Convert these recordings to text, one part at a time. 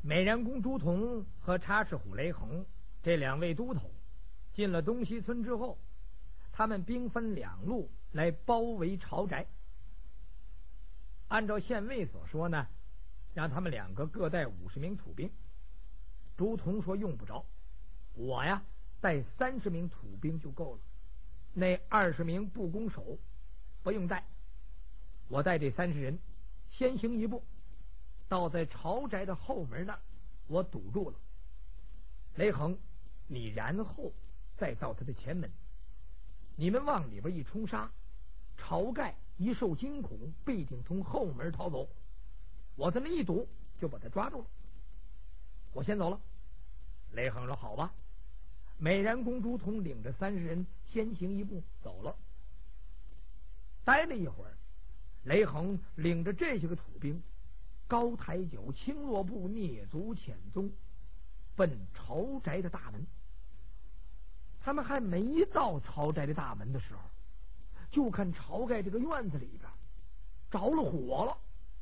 美髯公朱仝和插翅虎雷横这两位都头进了东西村之后，他们兵分两路来包围朝宅。按照县尉所说呢，让他们两个各带50名土兵。朱仝说用不着，我呀带30名土兵就够了，那20名步弓手不用带，我带这30人先行一步，到在朝宅的后门那儿，我堵住了。雷横，你然后再到他的前门，你们往里边一冲杀，晁盖一受惊恐，必定从后门逃走。我在那一堵，就把他抓住了。我先走了。雷横说：“好吧。”美髯公朱仝领着30人先行一步走了。待了一会儿，雷横领着这些个土兵，高抬脚，轻落步，蹑足潜踪，奔朝宅的大门。他们还没到朝宅的大门的时候，就看晁盖这个院子里边着了火了，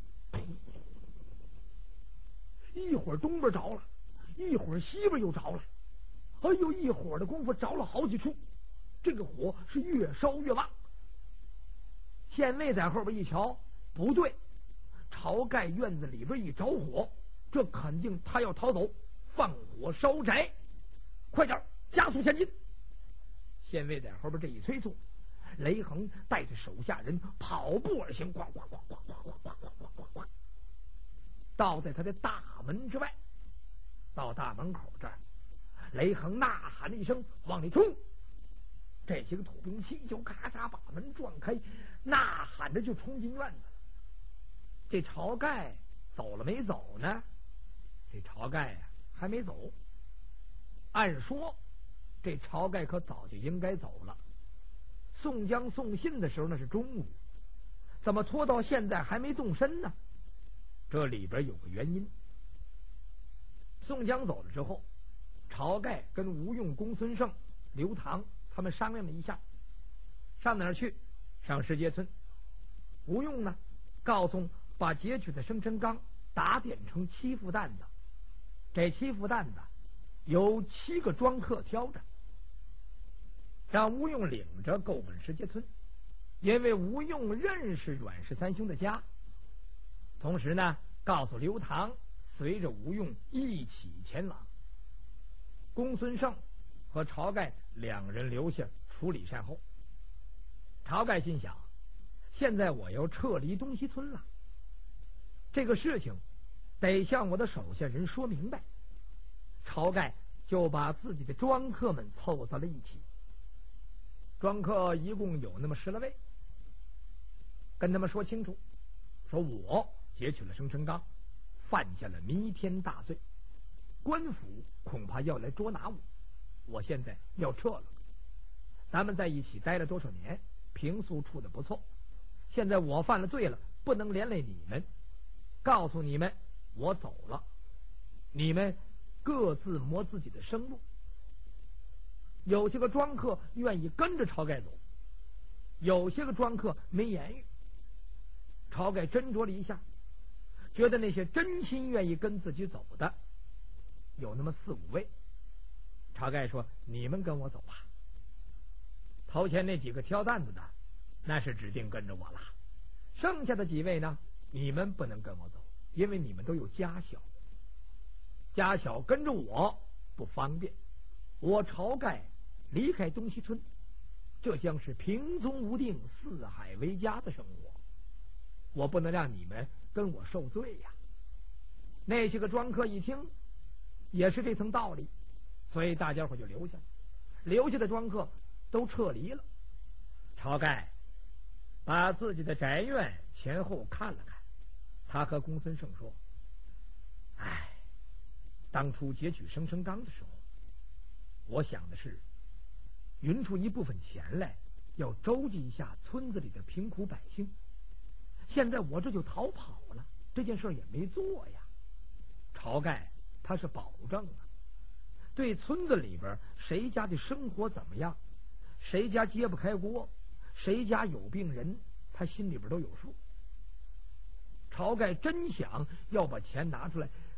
一会儿东边着了，一会儿西边又着了，哎呦，一会儿的功夫着了好几处，这个火是越烧越旺。县尉在后边一瞧，不对，晁盖院子里边一着火，这肯定他要逃走，放火烧宅，快点加速前进。县尉在后边这一催促，雷横带着手下人跑步而行，呱呱呱呱呱呱呱呱呱呱，到在他的大门之外。到大门口这儿，雷横呐喊一声往里冲，这些个土兵气就咔嚓把门撞开，呐喊着就冲进院子了。这晁盖走了没走呢？这晁盖呀还没走。按说这晁盖可早就应该走了，宋江送信的时候那是中午，怎么拖到现在还没动身呢？这里边有个原因。宋江走了之后，晁盖跟吴用、公孙胜、刘唐他们商量了一下，上哪儿去？上石碣村。吴用呢，告诉把截取的生辰纲打点成7副担子，这7副担子由7个庄客挑着，让吴用领着够奔石碣村，因为吴用认识阮氏三兄的家。同时呢，告诉刘唐随着吴用一起前往。公孙胜和晁盖两人留下处理善后。晁盖心想，现在我要撤离东西村了，这个事情得向我的手下人说明白。晁盖就把自己的庄客们凑到了一起，庄客一共有那么10来位，跟他们说清楚，说我截取了生辰纲，犯下了弥天大罪，官府恐怕要来捉拿我，我现在要撤了。咱们在一起待了多少年，平素处的不错，现在我犯了罪了，不能连累你们，告诉你们我走了，你们各自谋自己的生路。有些个庄客愿意跟着晁盖走，有些个庄客没言语。晁盖斟酌了一下，觉得那些真心愿意跟自己走的有那么4、5位。晁盖说：“你们跟我走吧。头前那几个挑担子的，那是指定跟着我了。剩下的几位呢，你们不能跟我走，因为你们都有家小，家小跟着我不方便。我晁盖离开东西村，这将是平踪无定、四海为家的生活，我不能让你们跟我受罪呀。”那些个庄客一听也是这层道理，所以大家伙就留下了。留下的庄客都撤离了。晁盖把自己的宅院前后看了看，他和公孙胜说：“哎，当初截取生辰纲的时候，我想的是匀出一部分钱来，要周济一下村子里的贫苦百姓。现在我这就逃跑了，这件事也没做呀。”晁盖他是保证啊，对村子里边谁家的生活怎么样，谁家揭不开锅，谁家有病人，他心里边都有数。晁盖真想要把钱拿出来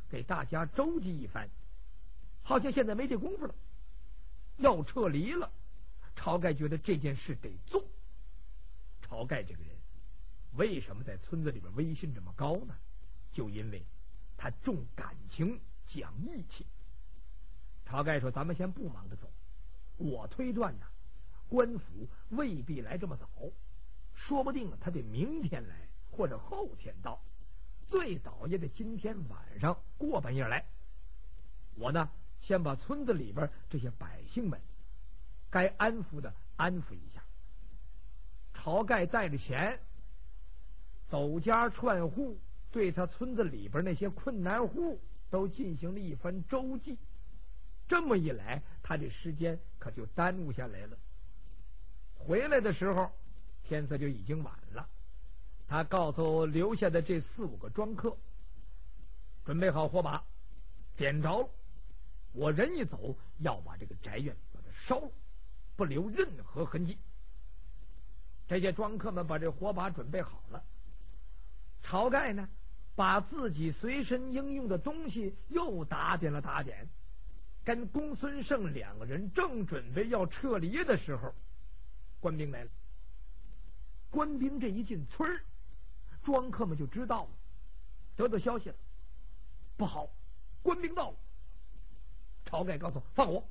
给大家周济一番，好像现在没这功夫了，要撤离了。晁盖觉得这件事得做。晁盖这个人为什么在村子里边威信这么高呢？就因为他重感情讲义气。晁盖说：“咱们先不忙着走，我推断呢，官府未必来这么早，说不定他得明天来或者后天到，最早也得今天晚上过半夜来。我呢，先把村子里边这些百姓们该安抚的安抚一下。”晁盖带着钱走家串户，对他村子里边那些困难户都进行了一番周济。这么一来，他这时间可就耽误下来了。回来的时候，天色就已经晚了。他告诉留下的这4、5个庄客，准备好火把，点着了。我人一走，要把这个宅院把它烧了，不留任何痕迹。这些庄客们把这火把准备好了。晁盖呢，把自己随身应用的东西又打点了打点，跟公孙胜2个人正准备要撤离的时候，官兵来了。官兵这一进村，庄客们就知道了，得到消息了，不好，官兵到了。晁盖告诉放火。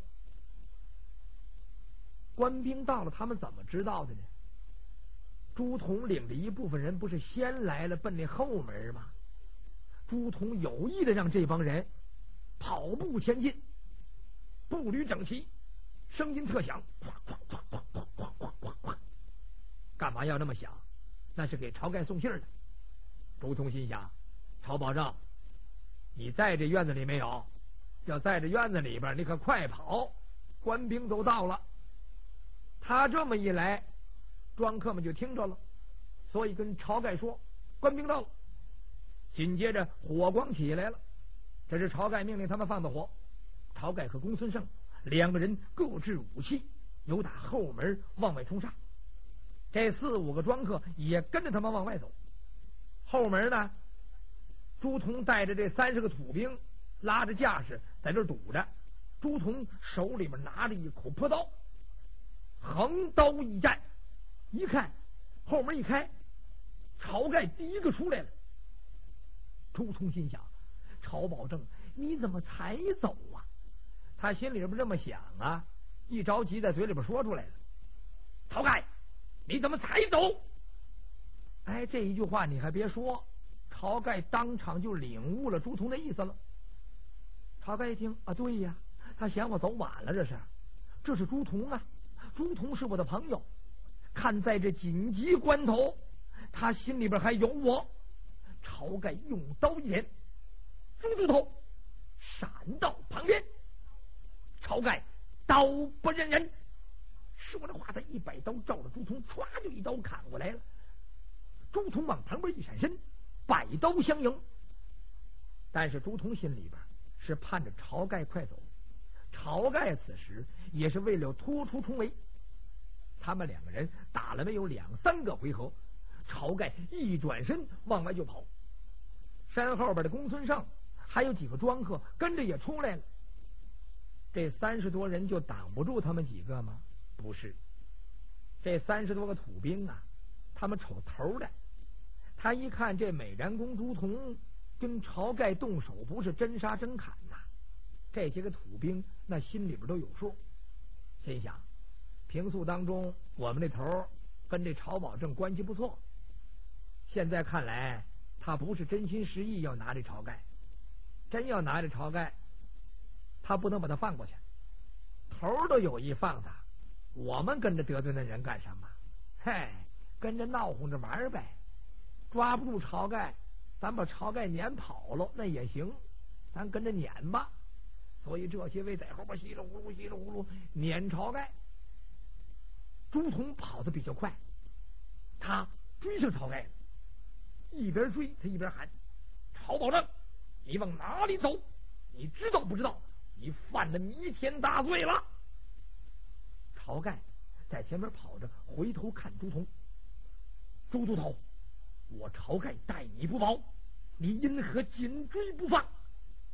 官兵到了，他们怎么知道的呢？朱仝领着一部分人不是先来了，奔那后门吗？朱仝有意的让这帮人跑步前进，步履整齐，声音特响，哐哐哐哐哐哐哐哐哐。干嘛要这么响？那是给晁盖送信的。朱仝心想：晁保正，你在这院子里没有？要在这院子里边，你可快跑！官兵都到了。他这么一来，庄客们就听着了，所以跟晁盖说：“官兵到了。”紧接着火光起来了，这是晁盖命令他们放的火。晁盖和公孙胜2个人各执武器，由打后门往外冲杀。这4、5个庄客也跟着他们往外走。后门呢，朱仝带着这30个土兵拉着架势在这堵着。朱仝手里面拿着一口朴刀，横刀一站，一看后门一开，晁盖第一个出来了。朱仝心想：晁保正，你怎么才走啊？他心里边这么想啊，一着急在嘴里边说出来了：晁盖，你怎么才走？哎，这一句话你还别说，晁盖当场就领悟了朱仝的意思了。晁盖一听啊，对呀，他嫌我走晚了，这是朱仝啊，朱仝是我的朋友，看在这紧急关头，他心里边还有我。晁盖用刀一点，朱仝头闪到旁边。晁盖刀不认人，说着话，他一摆刀照着朱仝，唰就一刀砍过来了。朱仝往旁边一闪身，摆刀相迎。但是朱仝心里边是盼着晁盖快走，晁盖此时也是为了拖出重围。他们2个人打了没有2、3个回合，晁盖一转身往外就跑。山后边的公孙胜还有几个庄客跟着也出来了。这30多人就挡不住他们几个吗？不是，这30多个土兵啊，他们瞅头的。他一看这美髯公朱仝跟晁盖动手，不是真杀真砍呐，这些个土兵那心里边都有数，心想平素当中我们这头跟这晁保正关系不错，现在看来他不是真心实意要拿这晁盖，真要拿这晁盖，他不能把他放过去，头都有意放他，我们跟着得罪那人干什么？嘿，跟着闹哄着玩呗，抓不住晁盖，咱把晁盖撵跑了那也行，咱跟着撵吧。所以这些位在后边稀里呼噜稀里呼噜撵晁盖。朱仝跑得比较快，他追上晁盖，一边追他一边喊：晁保正，你往哪里走？你知道不知道你犯了弥天大罪了？晁盖在前面跑着，回头看朱仝：朱都头，我晁盖待你不薄，你因何紧追不放？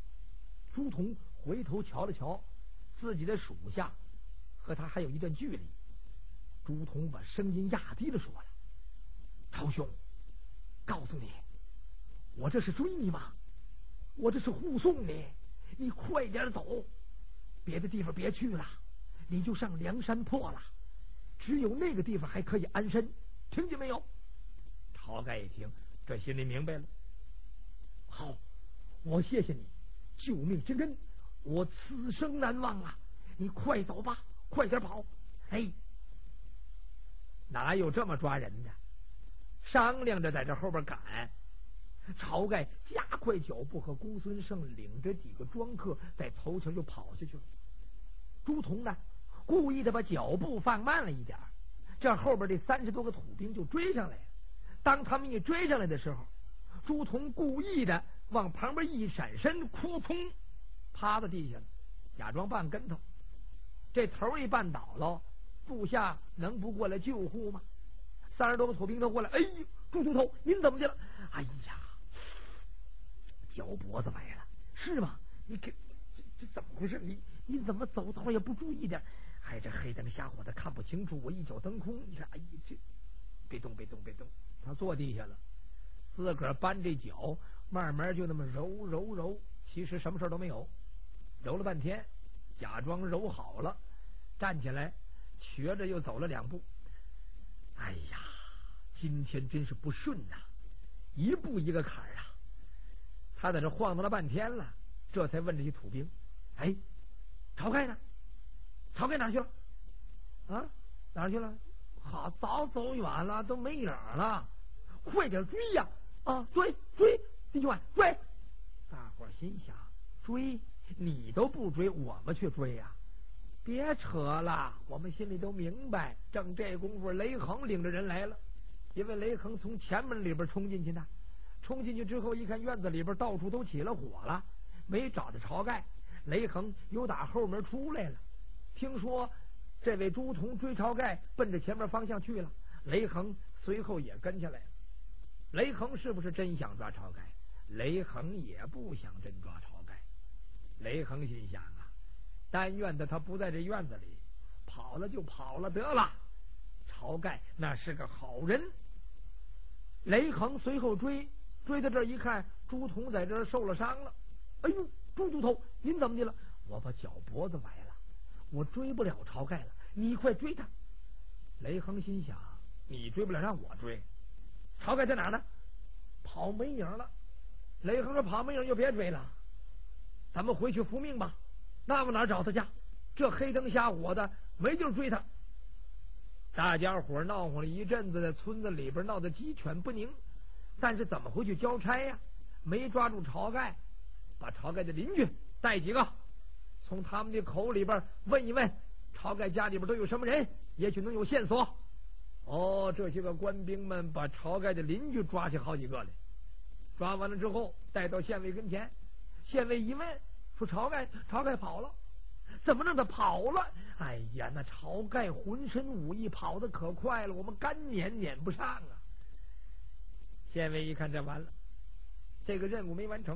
朱仝回头瞧了瞧自己的属下，和他还有一段距离。朱仝把声音压低了说了：“曹兄，告诉你，我这是追你吗？我这是护送你，你快点走，别的地方别去了，你就上梁山泊了，只有那个地方还可以安身，听见没有？”晁盖一听，这心里明白了。好，我谢谢你，救命之恩，我此生难忘啊！你快走吧，快点跑！哎，哪有这么抓人的？商量着在这后边赶。晁盖加快脚步，和公孙胜领着几个庄客在头前就跑下去了。朱仝呢，故意的把脚步放慢了一点，这后边这30多个土兵就追上来了。当他们一追上来的时候，朱仝故意的往旁边一闪身，扑通趴在地下了，假装绊跟头。这头一绊倒了，部下能不过来救护吗？30多个土兵都过来，哎呦，朱都头，您怎么去了？哎呀，脚脖子崴了，是吗？你这怎么回事？你怎么走道也不注意点？哎，这黑灯瞎火的看不清楚，我一脚蹬空，你看，哎呀，这别动，他坐地下了，自个儿搬这脚，慢慢就那么揉，其实什么事都没有，揉了半天，假装揉好了，站起来，瘸着又走了2步。哎呀，今天真是不顺呐，一步一个坎儿啊！他在这晃荡了半天了，这才问这些土兵：“哎，晁盖呢？晁盖哪去了？啊，哪去了？好，早走远了，都没影了，快点追呀！啊，追，弟兄们，追！”大伙儿心想：追你都不追，我们去追呀！别扯了，我们心里都明白。正这功夫，雷横领着人来了，因为雷横从前门里边冲进去的，冲进去之后一看院子里边到处都起了火了，没找着晁盖。雷横又打后门出来了，听说这位朱仝追晁盖奔着前面方向去了，雷横随后也跟下来了。雷横是不是真想抓晁盖？雷横也不想真抓晁盖。雷横心想啊，但愿的他不在这院子里，跑了就跑了得了。晁盖那是个好人。雷横随后追到这儿一看，朱仝在这儿受了伤了。哎呦，朱都头，您怎么的了？我把脚脖子崴了，我追不了晁盖了，你快追他。雷横心想，你追不了让我追，晁盖在哪儿呢？跑没影了。雷横说：“跑没影就别追了，咱们回去复命吧。那往哪找他去？这黑灯瞎火的，没地儿追他。”大家伙闹哄了一阵子，在村子里边闹得鸡犬不宁，但是怎么回去交差呀？没抓住晁盖，把晁盖的邻居带几个，从他们的口里边问一问晁盖家里边都有什么人，也许能有线索。哦，这些个官兵们把晁盖的邻居抓起好几个来，抓完了之后带到县尉跟前。县尉一问，说晁盖跑了。怎么让他跑了？哎呀，那晁盖浑身武艺，跑得可快了，我们干撵不上啊！县尉一看，这完了，这个任务没完成。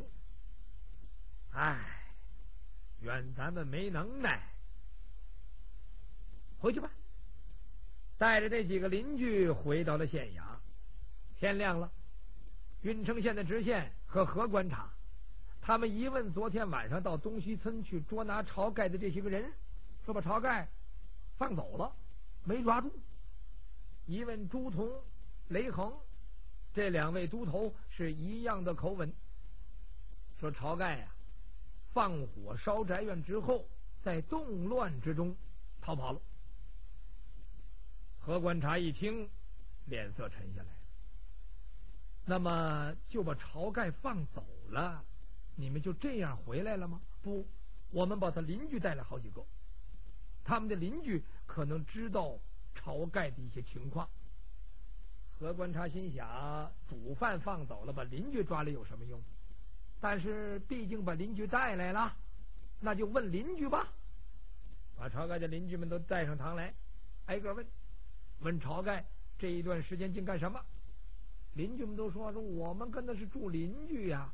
哎，怨咱们没能耐，回去吧。带着这几个邻居回到了县衙。天亮了，郓城县的知县和何观察，他们一问昨天晚上到东西村去捉拿晁盖的这些个人，说把晁盖放走了，没抓住。一问朱仝、雷横这2位都头是一样的口吻，说晁盖呀，放火烧宅院之后，在动乱之中逃跑了。何观察一听，脸色沉下来了。那么就把晁盖放走了，你们就这样回来了吗？不，我们把他邻居带了好几个，他们的邻居可能知道晁盖的一些情况。何观察心想，主犯放走了，把邻居抓来有什么用？但是毕竟把邻居带来了，那就问邻居吧。把晁盖的邻居们都带上堂来，挨个问晁盖这一段时间竟干什么。邻居们都说我们跟的是住邻居呀，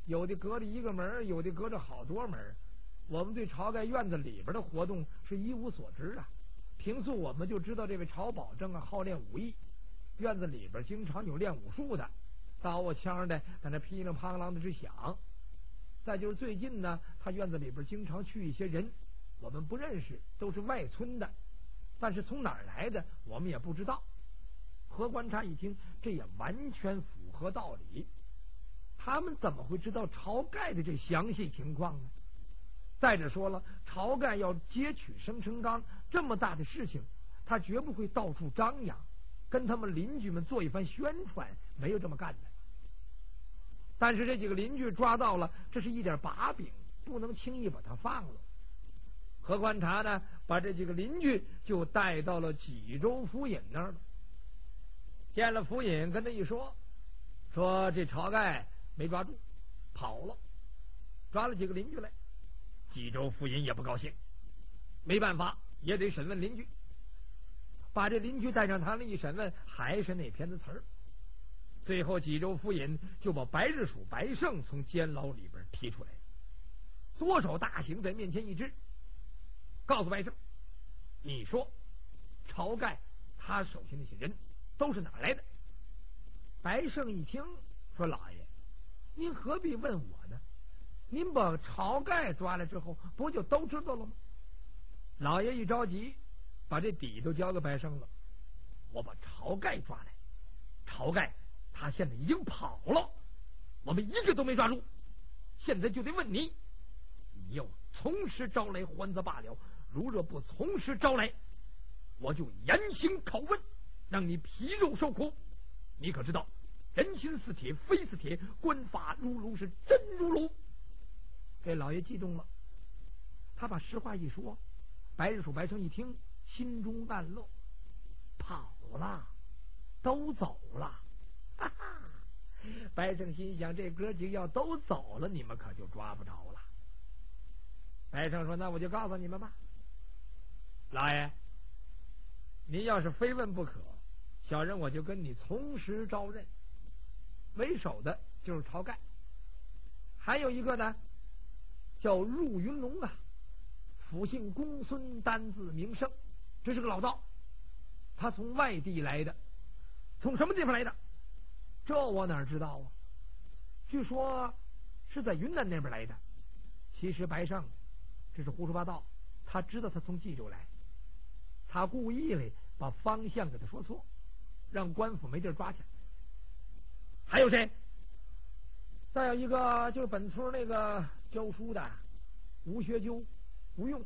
有的隔着一个门，有的隔着好多门。我们对晁盖院子里边的活动是一无所知啊。平素我们就知道这位晁保正好练武艺，院子里边经常有练武术的，刀啊枪的在那噼里啪啦的直响。再就是最近呢，他院子里边经常去一些人，我们不认识，都是外村的，但是从哪儿来的我们也不知道。何观察一听，这也完全符合道理。他们怎么会知道晁盖的这详细情况呢？再者说了，晁盖要接取生辰纲这么大的事情，他绝不会到处张扬，跟他们邻居们做一番宣传，没有这么干的。但是这几个邻居抓到了，这是一点把柄，不能轻易把他放了。何观察呢，把这几个邻居就带到了济州府尹那儿了。见了府尹，跟他一说，说这晁盖没抓住，跑了，抓了几个邻居来。济州府尹也不高兴，没办法，也得审问邻居。把这邻居带上堂了一审问，还是那篇的词儿。最后济州府尹就把白日鼠白胜从监牢里边提出来，左手大刑在面前一支，告诉白胜，你说晁盖他手下那些人都是哪儿来的？白胜一听说，老爷您何必问我呢？您把晁盖抓来之后不就都知道了吗？老爷一着急，把这底都交给白胜了。我把晁盖抓来，晁盖他现在已经跑了，我们一个都没抓住。现在就得问你，你要从实招来还则罢了，如若不从实招来，我就严刑拷问，让你皮肉受苦。你可知道人心似铁，非似铁，官法如炉，是真如炉。这老爷激动了，他把实话一说，白日鼠白胜一听，心中暗乐，跑了，都走了。哈哈，白胜心想，这哥几个要都走了，你们可就抓不着了。白胜说，那我就告诉你们吧，老爷您要是非问不可，小人我就跟你从实招认。为首的就是晁盖，还有一个呢叫入云龙啊，府姓公孙，单字名胜，这是个老道，他从外地来的。从什么地方来的？这我哪知道啊？据说是在云南那边来的。其实白胜这是胡说八道，他知道他从冀州来，他故意来把方向给他说错，让官府没地儿抓去。还有谁？再有一个就是本村那个教书的吴学究，吴用。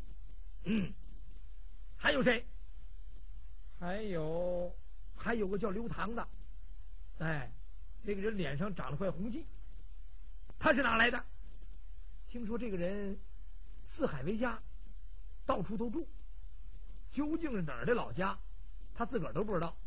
还有谁？还有个叫刘唐的，哎，这个人脸上长了块红迹，他是哪来的？听说这个人四海为家，到处都住，究竟是哪儿的老家，他自个儿都不知道。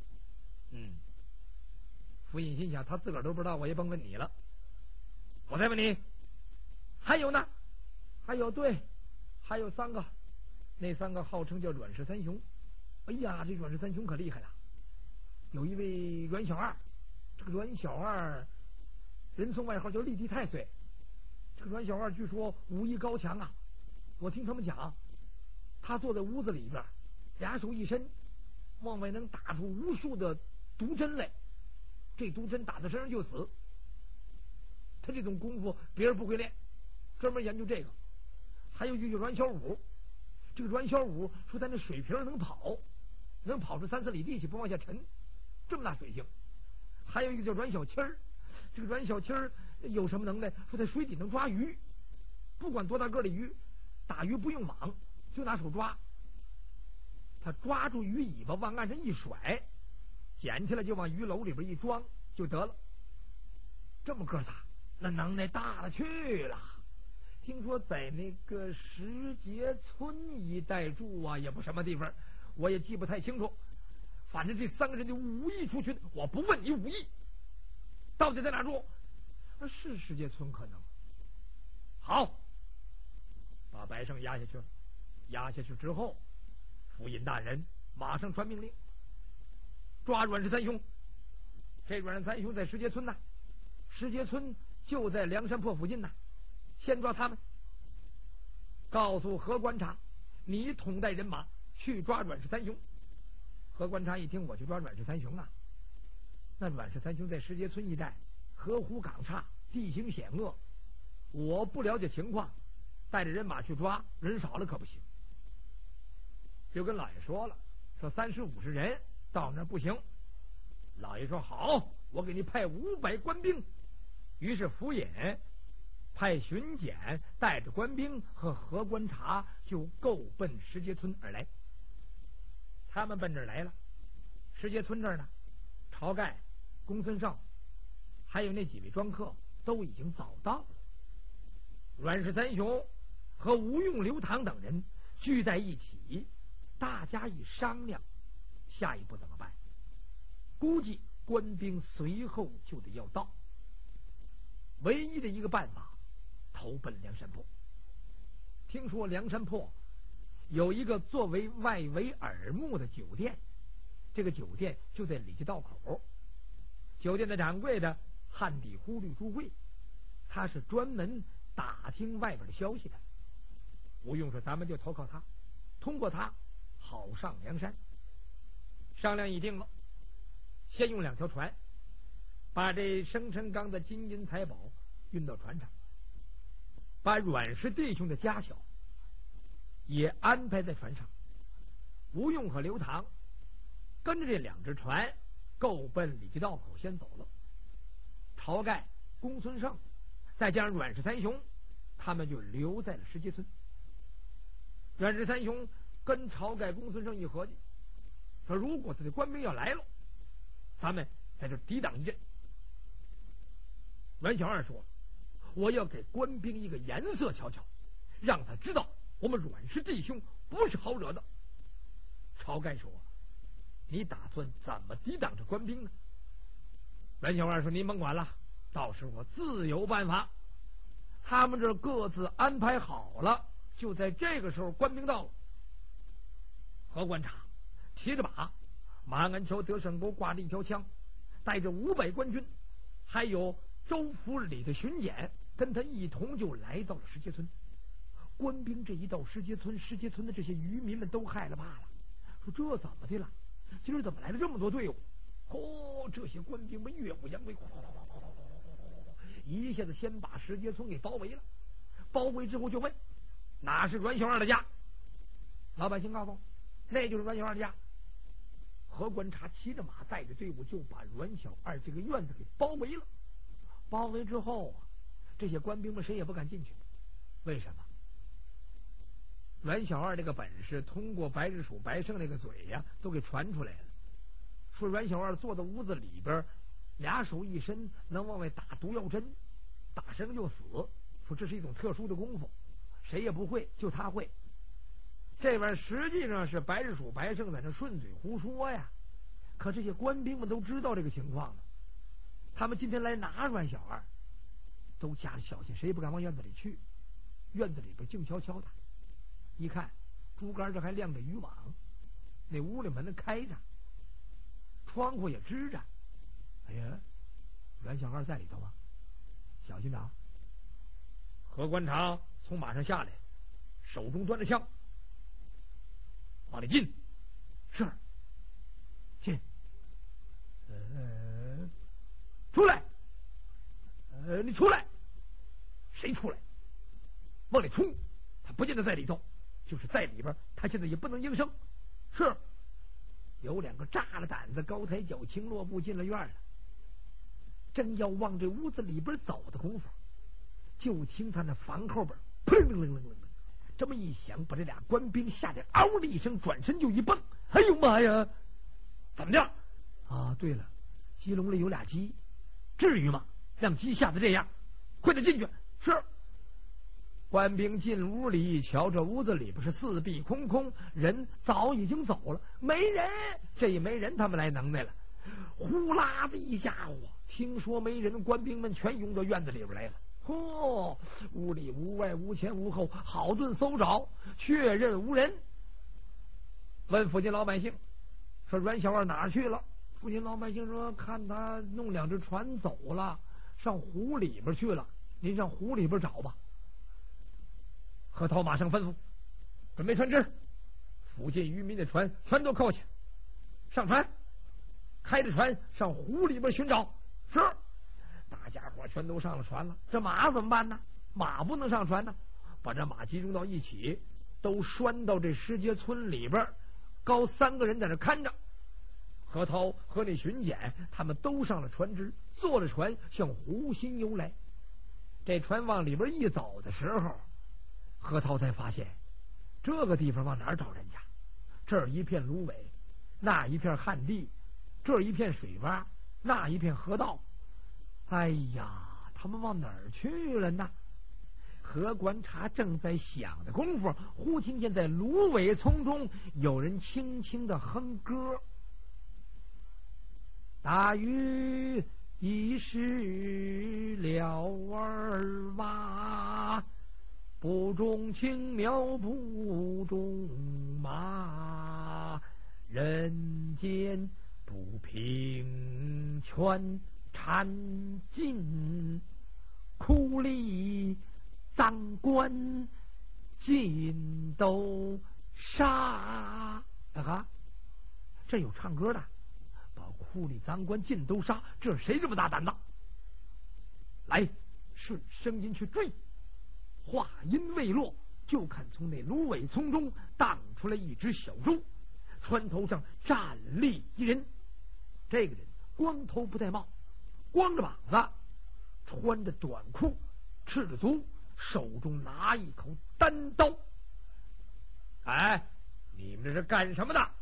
府尹心想，他自个儿都不知道，我也甭问你了。我再问你，还有呢？还有，对，还有三个，那三个号称叫阮氏三雄。哎呀，这阮氏三雄可厉害了。有一位阮小二，这个阮小二人送外号叫立地太岁。这个阮小二据说武艺高强啊，我听他们讲，他坐在屋子里边，俩手一伸，往外能打出无数的毒针来，这毒针打在身上就死。他这种功夫别人不会练，专门研究这个。还有一个阮小五，这个阮小五说在那水平能跑出3-4里地去，不往下沉，这么大水性。还有一个叫阮小七儿，这个阮小七儿有什么能耐？说在水底能抓鱼，不管多大个的鱼，打鱼不用网，就拿手抓。他抓住鱼尾巴往岸上一甩，捡起来就往鱼篓里边一装就得了。这么哥仨，那能耐大了去了。听说在那个石碣村一带住啊，也不什么地方，我也记不太清楚。反正这三个人的武艺出群，我不问你武艺到底在哪住，是石碣村可能。好，把白胜押下去了。押下去之后，府尹大人马上传命令，抓阮氏三雄。这阮氏三雄在石碣村呢，石碣村就在梁山泊附近呢，先抓他们。告诉何观察，你统带人马去抓阮氏三雄。何观察一听，我去抓阮氏三雄啊？那阮氏三雄在石碣村一带，河湖港岔，地形险恶，我不了解情况，带着人马去抓，人少了可不行。就跟老爷说了，说30、50人到那不行。老爷说好，我给你派500官兵。于是府尹派巡检带着官兵和何观察就够奔石碣村而来。他们奔这儿来了，石碣村这儿呢，晁盖、公孙胜还有那几位庄客都已经早到了。阮氏三雄和吴用、刘唐等人聚在一起，大家一商量，下一步怎么办？估计官兵随后就得要到，唯一的一个办法，投奔梁山泊。听说梁山泊有一个作为外围耳目的酒店，这个酒店就在李家道口。酒店的掌柜的汉地忽律朱会，他是专门打听外边的消息的。吴用说咱们就投靠他，通过他好上梁山。商量已定了，先用2条船把这生辰纲的金银财宝运到船上，把阮氏弟兄的家小也安排在船上。吴用和刘唐跟着这2只船够奔李家道口先走了。晁盖、公孙胜再加上阮氏三雄，他们就留在了石碣村。阮氏三雄跟晁盖、公孙胜一合计，说如果这官兵要来了，咱们在这抵挡一阵。阮小二说，我要给官兵一个颜色瞧瞧，让他知道我们阮氏弟兄不是好惹的。晁盖说，你打算怎么抵挡这官兵呢？阮小二说，您甭管了，到时我自有办法。他们这各自安排好了，就在这个时候官兵到了。何观察提着马鞍桥得胜钩挂着一条枪，带着500官军，还有州府里的巡检，跟他一同就来到了石碣村。官兵这一到石碣村，石碣村的这些渔民们都害了怕了，说这怎么的了？今儿怎么来了这么多队伍？这些官兵们越过扬威，一下子先把石碣村给包围了。包围之后就问，哪是阮小二的家？老百姓告诉我，那就是阮小二的家。何观察骑着马带着队伍就把阮小二这个院子给包围了。包围之后这些官兵们谁也不敢进去。为什么？阮小二这个本事通过白日鼠白胜那个嘴呀都给传出来了，说阮小二坐在屋子里边，2手一伸能往外打毒药针，打生就死，说这是一种特殊的功夫，谁也不会，就他会。这玩意儿实际上是白日鼠白胜在那顺嘴胡说呀，可这些官兵们都知道这个情况了，他们今天来拿阮小二，都加了小心，谁也不敢往院子里去。院子里边静悄悄的，一看竹竿这还亮着渔网，那屋里门开着，窗户也支着。哎呀，阮小二在里头啊，小心着啊！何观察从马上下来，手中端着枪，往里进。是，进。出来。你出来。谁出来？往里冲。他不见得在里头，就是在里边，他现在也不能应声。是。有2个炸了胆子，高抬脚，轻落步进了院了。正要往这屋子里边走的功夫，就听他那房后边砰楞楞楞楞这么一响，把这俩官兵吓得嗷的一声，转身就一蹦。哎呦妈呀！怎么的？啊，对了，鸡笼里有俩鸡，至于吗？让鸡吓得这样，快点进去！是。官兵进屋里一瞧，这屋子里边是四壁空空，人早已经走了，没人。这一没人，他们来能耐了。呼啦的一家伙，听说没人，官兵们全涌到院子里边来了。屋里屋外屋前屋后，好顿搜找，确认无人。问附近老百姓说阮小二哪儿去了？附近老百姓说看他弄2只船走了， 上湖里边去了，您上湖里边找吧。何涛马上吩咐，准备船只，附近渔民的船全都扣下，上船，开着船上湖里边寻找。是，大家伙全都上了船了。这马怎么办呢？马不能上船呢，把这马集中到一起，都拴到这石碣村里边，高3个人在那看着。何涛和那巡检他们都上了船只，坐了船向湖心游来。这船往里边一走的时候，何涛才发现这个地方往哪儿找人家？这儿一片芦苇，那一片旱地，这儿一片水洼，那一片河道。哎呀，他们往哪儿去了呢？何观察正在想的功夫，忽听见在芦苇丛中有人轻轻的哼歌。大鱼已失了儿娃，不种青苗不种马，人间不平全缠尽，苦力脏官尽都杀。这有唱歌的，把苦力脏官尽都杀，这谁这么大胆呢？来，顺声音去追。话音未落，就看从那芦苇丛中荡出来一只小舟，船头上站立一人。这个人光头不戴帽，光着膀子，穿着短裤，赤着足，手中拿一口单刀。哎，你们这是干什么的？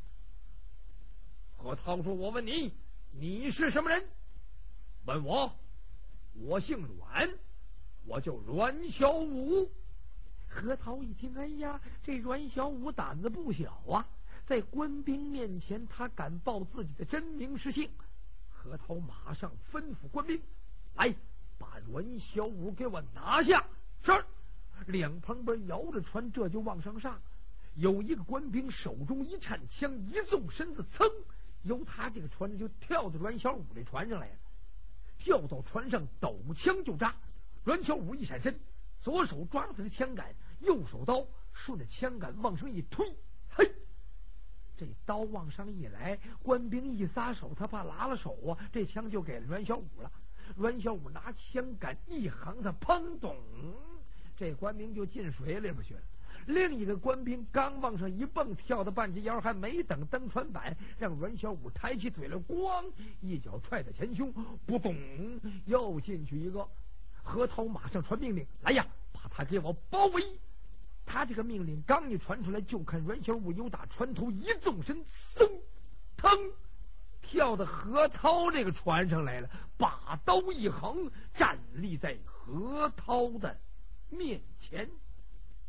何涛说：“我问你，你是什么人？”问我姓阮，我叫阮小五。何涛一听，哎呀，这阮小五胆子不小啊，在官兵面前他敢报自己的真名实姓。何涛马上吩咐官兵，来把阮小五给我拿下。是。两旁边摇着船，这就往上上。有一个官兵手中一颤枪，一纵身子，噌，由他这个船就跳到阮小五这船上来了。跳到船上，抖枪就扎。阮小五一闪身，左手抓住他的枪杆，右手刀顺着枪杆往上一推，嘿，这刀往上一来，官兵一撒手，他怕拉了手啊，这枪就给了阮小五了。阮小五拿枪杆一横，他砰咚，这官兵就进水里边去了。另一个官兵刚往上一蹦，跳到半截腰，还没等登船板，让阮小五抬起腿来，咣一脚踹在前胸，扑咚又进去一个。何涛马上传命令，来呀，把他给我包围。他这个命令刚一传出来，就看阮小五由打船头一纵身，嗖腾跳到何涛这个船上来了，把刀一横，站立在何涛的面前。